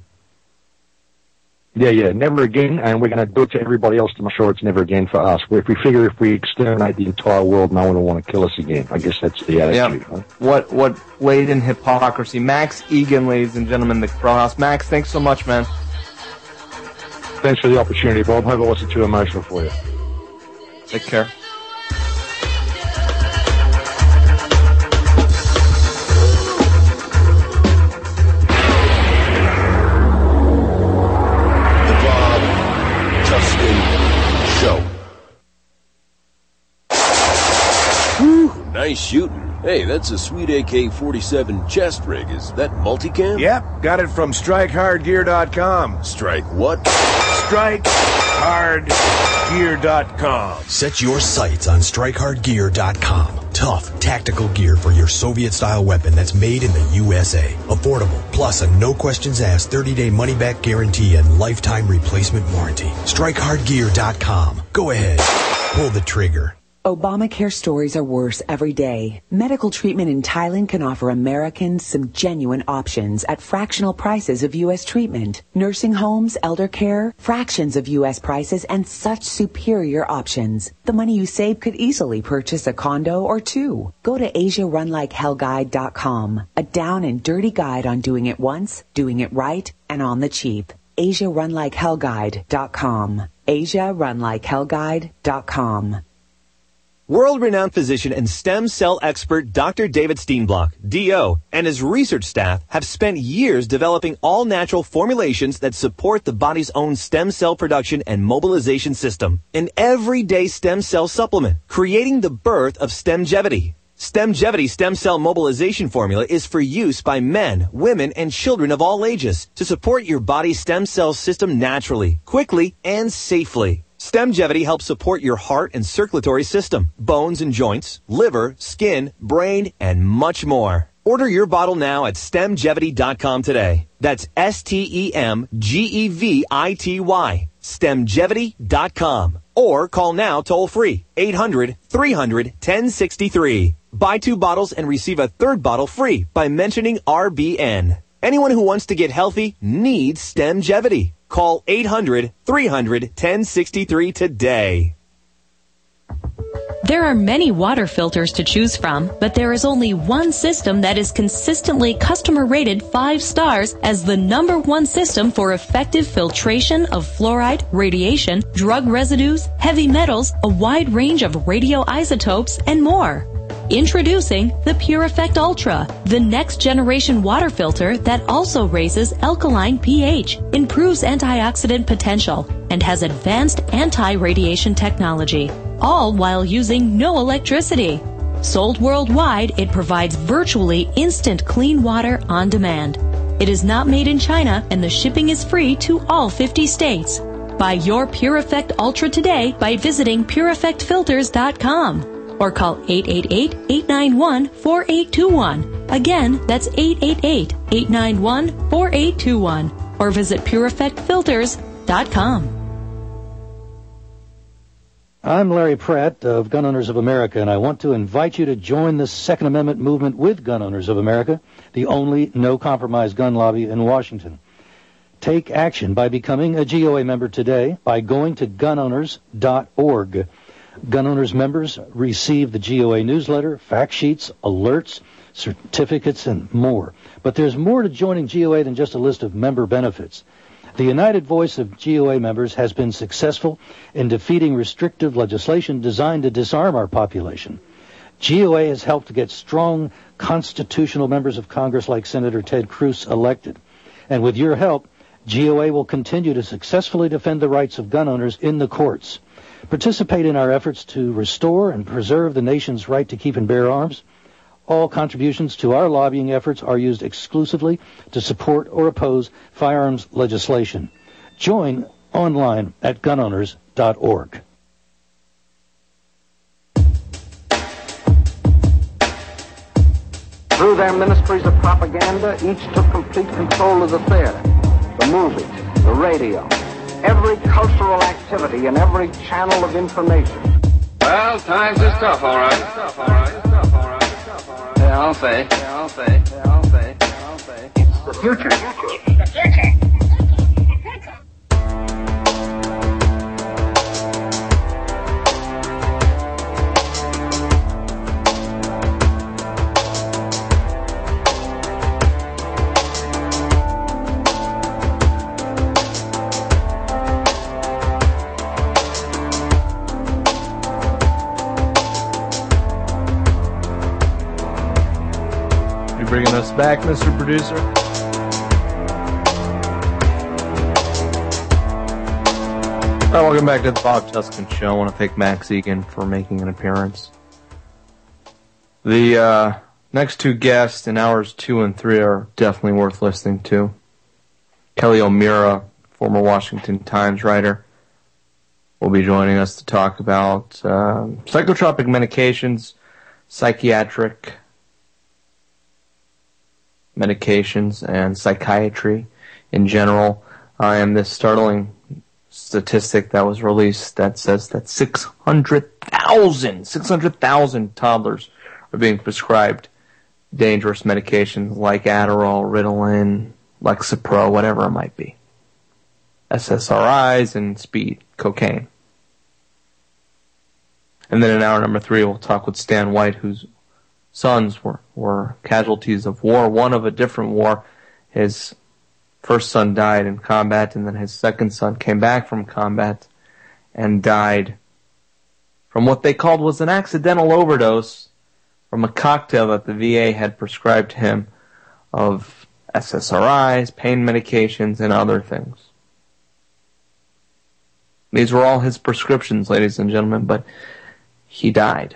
Yeah, never again, and we're going to do it to everybody else to make sure it's never again for us. If we figure if we exterminate the entire world, no one will want to kill us again. I guess that's the attitude. Yep. Huh? What latent hypocrisy. Max Egan, ladies and gentlemen, the Crow House. Max, thanks so much, man. Thanks for the opportunity, Bob. Hope I wasn't too emotional for you. Take care. Nice shooting. Hey, that's a sweet AK-47 chest rig. Is that multicam? Yep, got it from StrikeHardGear.com. Strike what? StrikeHardGear.com. Set your sights on StrikeHardGear.com. Tough, tactical gear for your Soviet-style weapon that's made in the USA. Affordable, plus a no-questions-asked 30-day money-back guarantee and lifetime replacement warranty. StrikeHardGear.com. Go ahead. Pull the trigger. Obamacare stories are worse every day. Medical treatment in Thailand can offer Americans some genuine options at fractional prices of U.S. treatment. Nursing homes, elder care, fractions of U.S. prices, and such superior options. The money you save could easily purchase a condo or 2. Go to AsiaRunLikeHellGuide.com. A down and dirty guide on doing it once, doing it right, and on the cheap. AsiaRunLikeHellGuide.com. AsiaRunLikeHellGuide.com. World-renowned physician and stem cell expert Dr. David Steenblock, DO, and his research staff have spent years developing all-natural formulations that support the body's own stem cell production and mobilization system. An everyday stem cell supplement, creating the birth of Stemgevity. Stemgevity stem cell mobilization formula is for use by men, women, and children of all ages to support your body's stem cell system naturally, quickly, and safely. Stemgevity helps support your heart and circulatory system, bones and joints, liver, skin, brain, and much more. Order your bottle now at stemgevity.com today. That's STEMGEVITY. Stemgevity.com. Or call now toll free, 800-300-1063. Buy 2 bottles and receive a 3rd bottle free by mentioning RBN. Anyone who wants to get healthy needs Stemgevity. Call 800-300-1063 today. There are many water filters to choose from, but there is only one system that is consistently customer rated 5 stars as the #1 system for effective filtration of fluoride, radiation, drug residues, heavy metals, a wide range of radioisotopes, and more. Introducing the PureEffect Ultra, the next generation water filter that also raises alkaline pH, improves antioxidant potential, and has advanced anti-radiation technology, all while using no electricity. Sold worldwide, it provides virtually instant clean water on demand. It is not made in China, and the shipping is free to all 50 states. Buy your PureEffect Ultra today by visiting PureEffectFilters.com. or call 888-891-4821. Again, that's 888-891-4821. Or visit PureEffectFilters.com. I'm Larry Pratt of Gun Owners of America, and I want to invite you to join the Second Amendment movement with Gun Owners of America, the only no-compromise gun lobby in Washington. Take action by becoming a GOA member today by going to gunowners.org. Gun Owners members receive the GOA newsletter, fact sheets, alerts, certificates, and more. But there's more to joining GOA than just a list of member benefits. The united voice of GOA members has been successful in defeating restrictive legislation designed to disarm our population. GOA has helped to get strong constitutional members of Congress like Senator Ted Cruz elected. And with your help, GOA will continue to successfully defend the rights of gun owners in the courts. Participate in our efforts to restore and preserve the nation's right to keep and bear arms. All contributions to our lobbying efforts are used exclusively to support or oppose firearms legislation. Join online at gunowners.org. Through their ministries of propaganda, each took complete control of the theater, the movies, the radio, every cultural activity and every channel of information. Well, times is tough, all right. Yeah, I'll say. It's the future. Bringing us back, Mr. Producer. All right, welcome back to the Bob Tuscan Show. I want to thank Max Egan for making an appearance. The next 2 guests in hours 2 and 3 are definitely worth listening to. Kelly O'Meara, former Washington Times writer, will be joining us to talk about psychotropic medications, psychiatric medications, and psychiatry in general. And this startling statistic that was released that says that 600,000 toddlers are being prescribed dangerous medications like Adderall, Ritalin, Lexapro, whatever it might be. SSRIs and speed, cocaine. And then in hour number 3, we'll talk with Stan White, whose sons were casualties of war, one of a different war. His first son died in combat, and then his second son came back from combat and died from what they called was an accidental overdose from a cocktail that the VA had prescribed him of SSRIs, pain medications, and other things. These were all his prescriptions, ladies and gentlemen, but he died.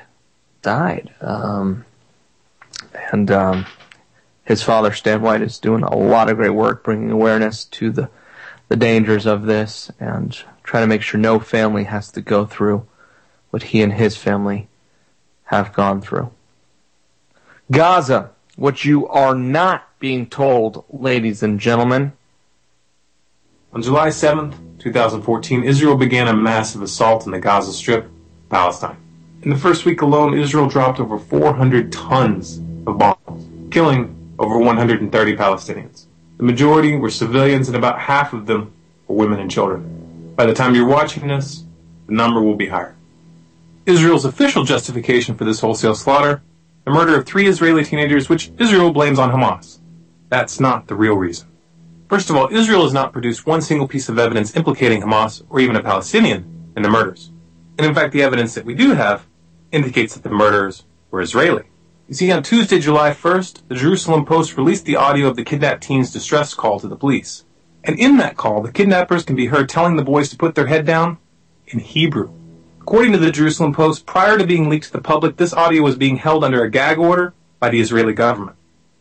His father, Stan White, is doing a lot of great work bringing awareness to the dangers of this and trying to make sure no family has to go through what he and his family have gone through. Gaza, what you are not being told, ladies and gentlemen. On July 7th, 2014, Israel began a massive assault in the Gaza Strip, Palestine. In the first week alone, Israel dropped over 400 tons of bombs, killing over 130 Palestinians. The majority were civilians, and about half of them were women and children. By the time you're watching this, the number will be higher. Israel's official justification for this wholesale slaughter: the murder of 3 Israeli teenagers, which Israel blames on Hamas. That's not the real reason. First of all, Israel has not produced one single piece of evidence implicating Hamas or even a Palestinian in the murders. And in fact, the evidence that we do have indicates that the murderers were Israeli. You see, on Tuesday, July 1st, the Jerusalem Post released the audio of the kidnapped teens' distress call to the police. And in that call, the kidnappers can be heard telling the boys to put their head down in Hebrew. According to the Jerusalem Post, prior to being leaked to the public, this audio was being held under a gag order by the Israeli government.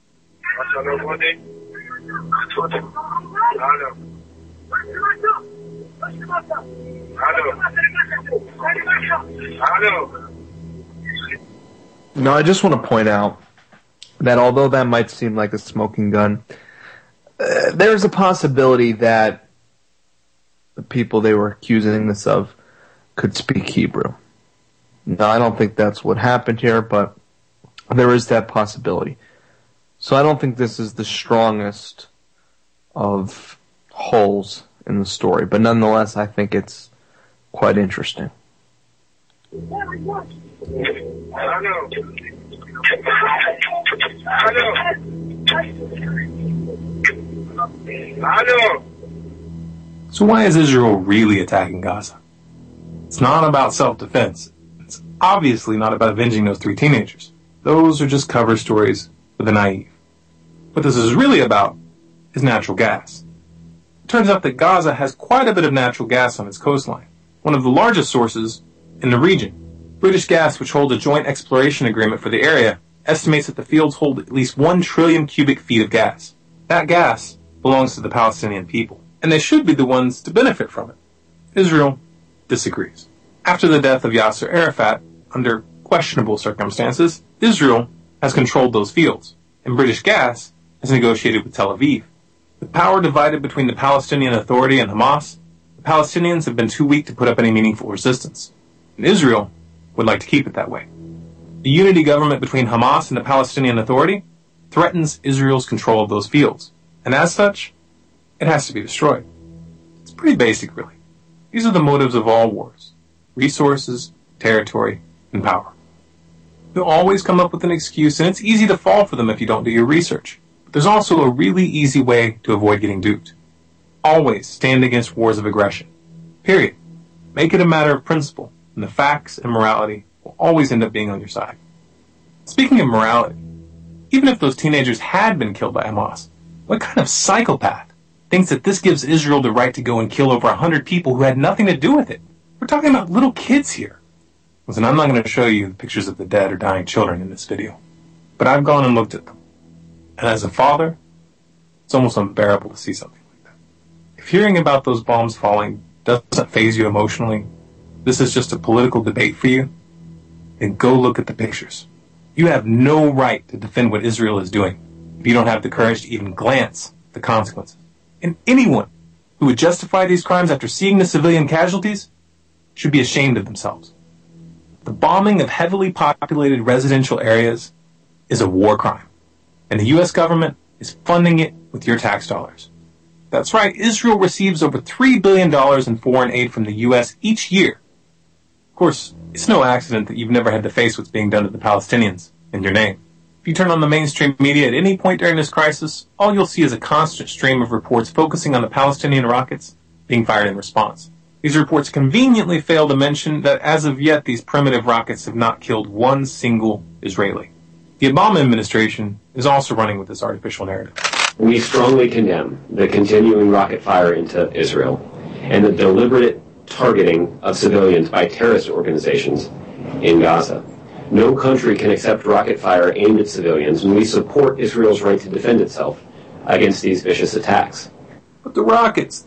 Now, I just want to point out that although that might seem like a smoking gun, there's a possibility that the people they were accusing this of could speak Hebrew. Now, I don't think that's what happened here, but there is that possibility. So I don't think this is the strongest of holes in the story, but nonetheless, I think it's quite interesting. So why is Israel really attacking Gaza? It's not about self-defense. It's obviously not about avenging those 3 teenagers. Those are just cover stories for the naive. What this is really about is natural gas. It turns out that Gaza has quite a bit of natural gas on its coastline, one of the largest sources in the region. British Gas, which holds a joint exploration agreement for the area, estimates that the fields hold at least 1 trillion cubic feet of gas. That gas belongs to the Palestinian people, and they should be the ones to benefit from it. Israel disagrees. After the death of Yasser Arafat, under questionable circumstances, Israel has controlled those fields, and British Gas has negotiated with Tel Aviv. With power divided between the Palestinian Authority and Hamas, the Palestinians have been too weak to put up any meaningful resistance, and Israel would like to keep it that way. The unity government between Hamas and the Palestinian Authority threatens Israel's control of those fields, and as such, it has to be destroyed. It's pretty basic, really. These are the motives of all wars: resources, territory, and power. You'll always come up with an excuse, and it's easy to fall for them if you don't do your research. But there's also a really easy way to avoid getting duped. Always stand against wars of aggression. Period. Make it a matter of principle, and the facts and morality will always end up being on your side. Speaking of morality, even if those teenagers had been killed by Hamas, what kind of psychopath thinks that this gives Israel the right to go and kill over 100 people who had nothing to do with it? We're talking about little kids here. Listen, I'm not going to show you the pictures of the dead or dying children in this video, but I've gone and looked at them. And as a father, it's almost unbearable to see something like that. If hearing about those bombs falling doesn't faze you emotionally, this is just a political debate for you, then go look at the pictures. You have no right to defend what Israel is doing if you don't have the courage to even glance at the consequences. And anyone who would justify these crimes after seeing the civilian casualties should be ashamed of themselves. The bombing of heavily populated residential areas is a war crime, and the U.S. government is funding it with your tax dollars. That's right, Israel receives over $3 billion in foreign aid from the U.S. each year. Of course, it's no accident that you've never had to face what's being done to the Palestinians in your name. If you turn on the mainstream media at any point during this crisis, all you'll see is a constant stream of reports focusing on the Palestinian rockets being fired in response. These reports conveniently fail to mention that as of yet, these primitive rockets have not killed one single Israeli. The Obama administration is also running with this artificial narrative. We strongly condemn the continuing rocket fire into Israel and the deliberate targeting of civilians by terrorist organizations in Gaza. No country can accept rocket fire aimed at civilians, and we support Israel's right to defend itself against these vicious attacks. But the rockets.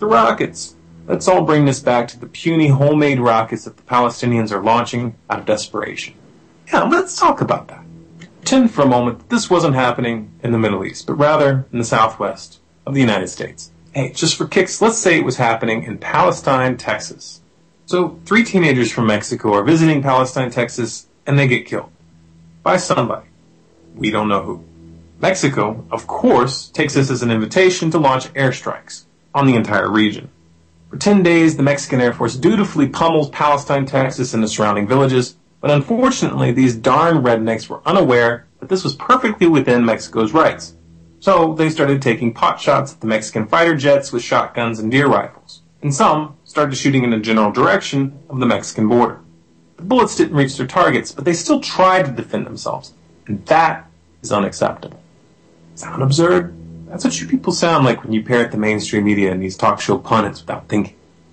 Let's all bring this back to the puny homemade rockets that the Palestinians are launching out of desperation. Yeah, let's talk about that. Pretend for a moment that this wasn't happening in the Middle East, but rather in the southwest of the United States. Hey, just for kicks, let's say it was happening in Palestine, Texas. So 3 teenagers from Mexico are visiting Palestine, Texas, and they get killed. By somebody. We don't know who. Mexico, of course, takes this as an invitation to launch airstrikes on the entire region. For 10 days, the Mexican Air Force dutifully pummels Palestine, Texas, and the surrounding villages, but unfortunately, these darn rednecks were unaware that this was perfectly within Mexico's rights. So they started taking pot shots at the Mexican fighter jets with shotguns and deer rifles, and some started shooting in a general direction of the Mexican border. The bullets didn't reach their targets, but they still tried to defend themselves, and that is unacceptable. Sound absurd? That's what you people sound like when you parrot the mainstream media and these talk show pundits without thinking.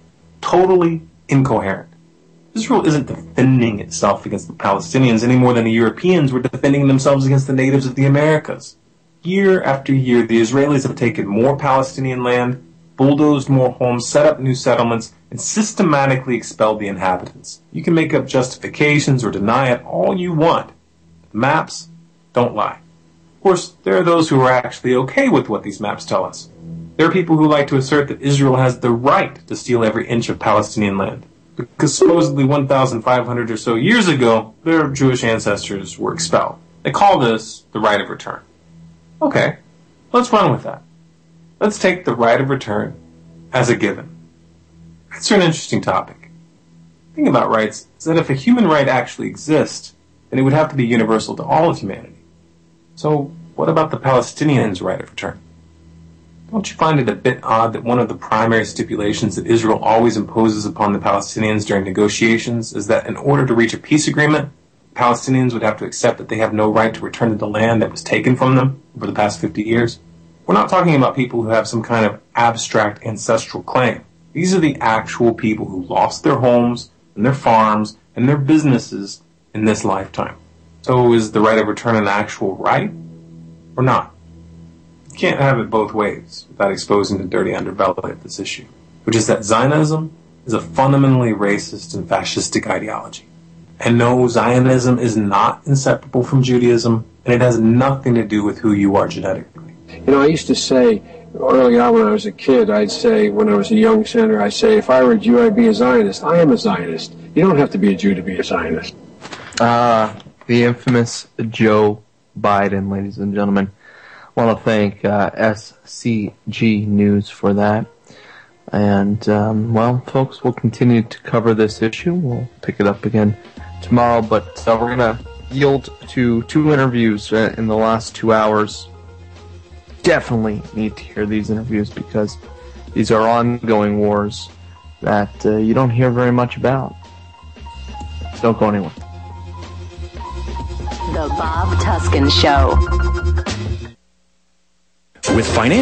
Totally incoherent. Israel isn't defending itself against the Palestinians any more than the Europeans were defending themselves against the natives of the Americas. Year after year, the Israelis have taken more Palestinian land, bulldozed more homes, set up new settlements, and systematically expelled the inhabitants. You can make up justifications or deny it all you want. The maps don't lie. Of course, there are those who are actually okay with what these maps tell us. There are people who like to assert that Israel has the right to steal every inch of Palestinian land, because supposedly 1,500 or so years ago, their Jewish ancestors were expelled. They call this the right of return. Okay, let's run with that. Let's take the right of return as a given. That's an interesting topic. The thing about rights is that if a human right actually exists, then it would have to be universal to all of humanity. So, what about the Palestinians' right of return? Don't you find it a bit odd that one of the primary stipulations that Israel always imposes upon the Palestinians during negotiations is that in order to reach a peace agreement, Palestinians would have to accept that they have no right to return to the land that was taken from them over the past 50 years? We're not talking about people who have some kind of abstract ancestral claim. These are the actual people who lost their homes and their farms and their businesses in this lifetime. So is the right of return an actual right or not? You can't have it both ways without exposing the dirty underbelly of this issue, which is that Zionism is a fundamentally racist and fascistic ideology. And no, Zionism is not inseparable from Judaism, and it has nothing to do with who you are genetically. You know, I used to say, early on when I was a kid, I'd say, when I was a young senator, I'd say, if I were a Jew, I'd be a Zionist. I am a Zionist. You don't have to be a Jew to be a Zionist. The infamous Joe Biden, ladies and gentlemen. I want to thank SCG News for that. And, well, folks, we'll continue to cover this issue. We'll pick it up again tomorrow, but we're going to yield to 2 interviews in the last 2 hours. Definitely need to hear these interviews because these are ongoing wars that you don't hear very much about. Don't go anywhere. The Bob Tuskin Show. With financial